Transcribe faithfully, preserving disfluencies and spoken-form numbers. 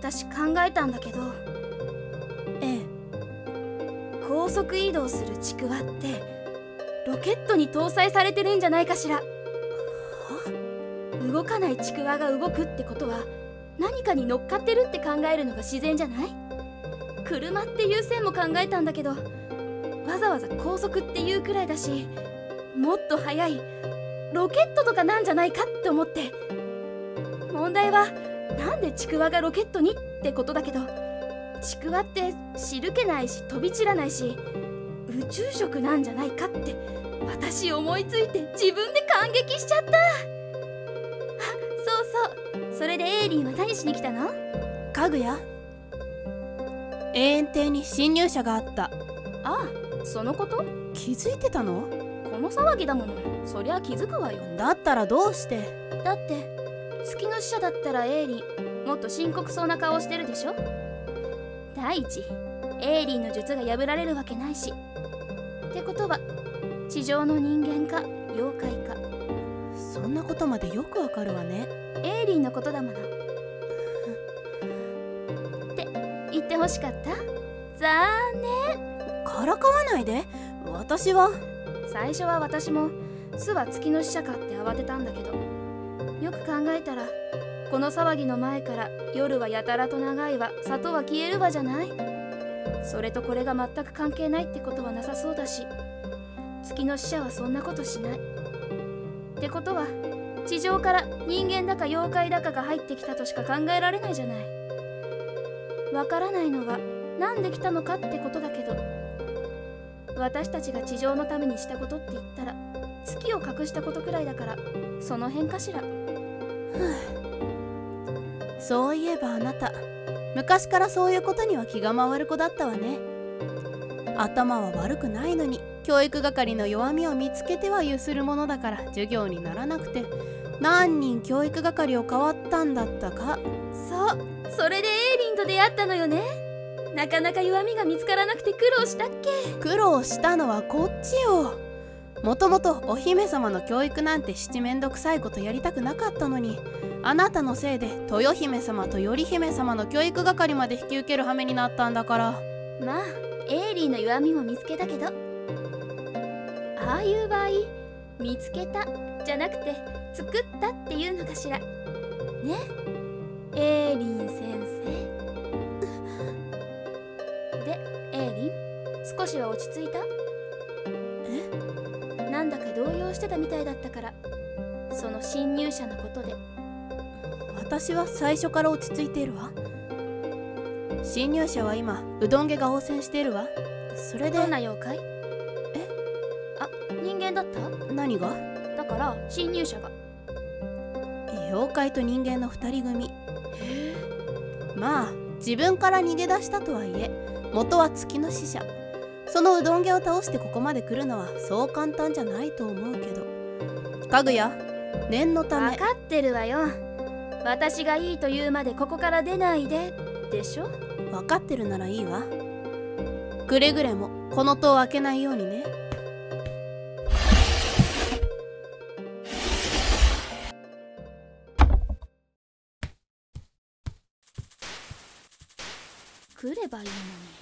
私考えたんだけど。 ええ。 高速移動するちくわってロケットに搭載されてるんじゃないかしら。は？動かないちくわが動くってことは何かに乗っかってるって考えるのが自然じゃない？車っていう線も考えたんだけど、わざわざ高速っていうくらいだし、もっと速いロケットとかなんじゃないかって思って。問題はなんでちくわがロケットにってことだけど、ちくわって汁気ないし飛び散らないし宇宙食なんじゃないかって私思いついて自分で感激しちゃった。あ、そうそう、それでエイリンは何しに来たの？ かぐや、永遠艇に侵入者があった。 ああ、そのこと？ 気づいてたの？ この騒ぎだもの、そりゃ気づくわよ。 だったらどうして？ だって月の使者だったらエイリンもっと深刻そうな顔してるでしょ。第一、エイリンの術が破られるわけないし。ってことは地上の人間か妖怪か。 そんなことまでよくわかるわね。 エイリンのことだものって言ってほしかった？残念。 からかわないで。私は最初は私も巣は月の使者かって慌てたんだけど、よく考えたらこの騒ぎの前から夜はやたらと長いわ、里は消えるわじゃない。それとこれが全く関係ないってことはなさそうだし、月の使者はそんなことしないってことは地上から人間だか妖怪だかが入ってきたとしか考えられないじゃない。わからないのはなんで来たのかってことだけど、私たちが地上のためにしたことって言ったら月を隠したことくらいだから、その辺かしら。 そういえばあなた、昔からそういうことには気が回る子だったわね。頭は悪くないのに教育係の弱みを見つけてはゆするものだから授業にならなくて、何人教育係を変わったんだったか。 そう、それでエイリンと出会ったのよね。なかなか弱みが見つからなくて苦労したっけ？ 苦労したのはこっちよ。もともとお姫様の教育なんて七面倒くさいことやりたくなかったのに、あなたのせいで豊姫様と頼姫様の教育係まで引き受ける羽目になったんだから。 まあエイリーの弱みも見つけたけど、ああいう場合見つけたじゃなくて作ったっていうのかしらね、エイリン先生。でエイリン、少しは落ち着いた？ え？ なんだか動揺してたみたいだったから、その侵入者のことで。 私は最初から落ち着いているわ。侵入者は今うどん家が応戦しているわ。それで。 どんな妖怪？ え？ あ、人間だった？ 何が？ だから侵入者が妖怪と人間の二人組。まあ自分から逃げ出したとはいえ元は月の使者。そのうどん家を倒してここまで来るのはそう簡単じゃないと思うけど。かぐや、念のため。 分かってるわよ。私がいいと言うまでここから出ないででしょ。 分かってるならいいわ。くれぐれもこの戸を開けないようにね。 来ればいいのに。